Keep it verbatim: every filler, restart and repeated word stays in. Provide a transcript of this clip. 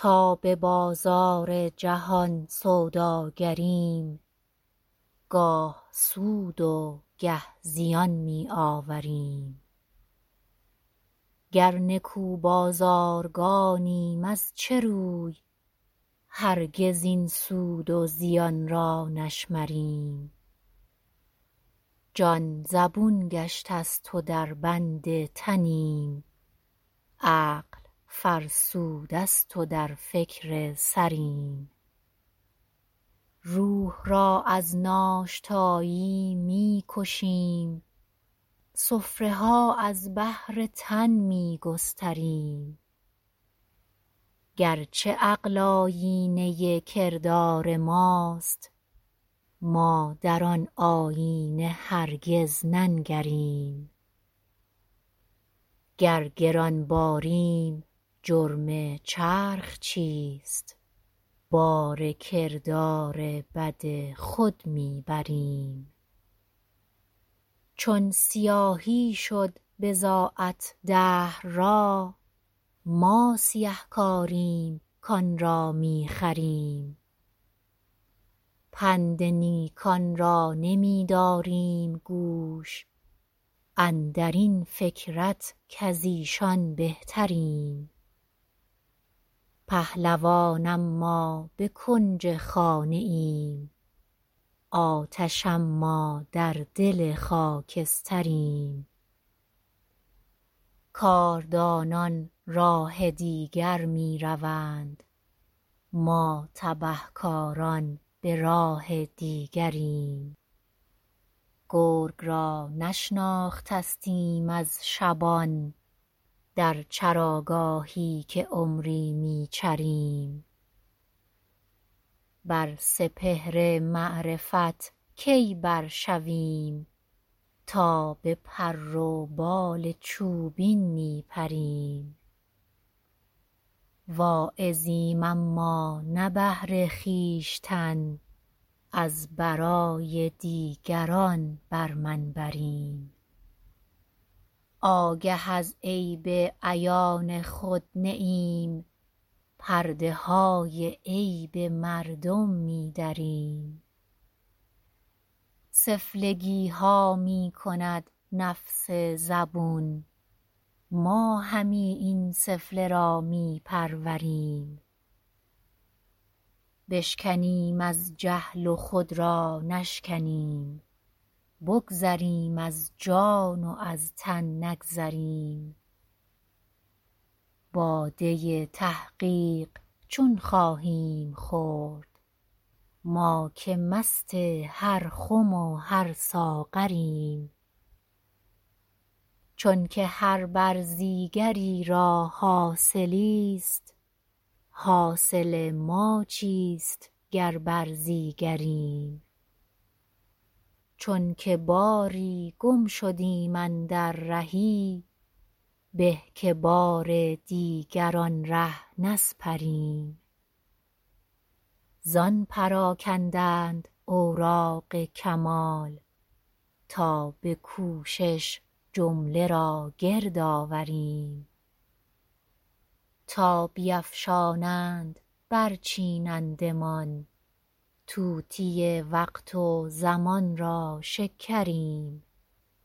تا به بازار جهان سوداگریم گاه سود و گه زیان می آوریم گر نکو بازارگانیم از چه روی هرگز این سود و زیان را نشمریم جان زبون گشت از تو در بند تنیم عقل فرسوده است و در فکر سریم روح را از ناشتایی می کشیم سفره ها از بهر تن می گستریم گرچه عقل آیینه کردار ماست ما در آن آیینه هرگز ننگریم گر گران باریم جرم چرخ چیست بار کردار بد خود می بریم چون سیاهی شد بضاعت دهر را ما سیه کاریم کان را می خریم پند نیکان را نمی داریم گوش اندرین فکرت کز ایشان بهتریم پهلوان اما به کنج خانه ایم آتش اما در دل خاکستریم کاردانان راه دیگر می روند ما تبه کاران به راه دیگریم گرگ را نشناختستیم از شبان در چراگاهی که عمری می چریم بر سپهر معرفت کی برشویم تا به پر و بال چوبین می پریم واعظیم اما نه بهر خویشتن از برای دیگران بر منبریم آگه از عیب عیان خود نه ایم پرده های عیب مردم می دریم سفلگی ها می کند نفس زبون ما همی این سفله را می پروریم بشکنیم از جهل و خود را نشکنیم بگذریم از جان و از تن نگذریم باده تحقیق چون خواهیم خورد ما که مست هر خم و هر ساغریم چونکه هر برزیگری را حاصلی است حاصل ما چیست گر برزیگریم چونکه باری گم شدیم اندر رهی به که بار دیگر آن ره نسپریم زان پراکندند اوراق کمال تا به کوشش جمله را گرد آوریم تا بیفشانند برچینندمان طوطی وقت و زمان را شکریم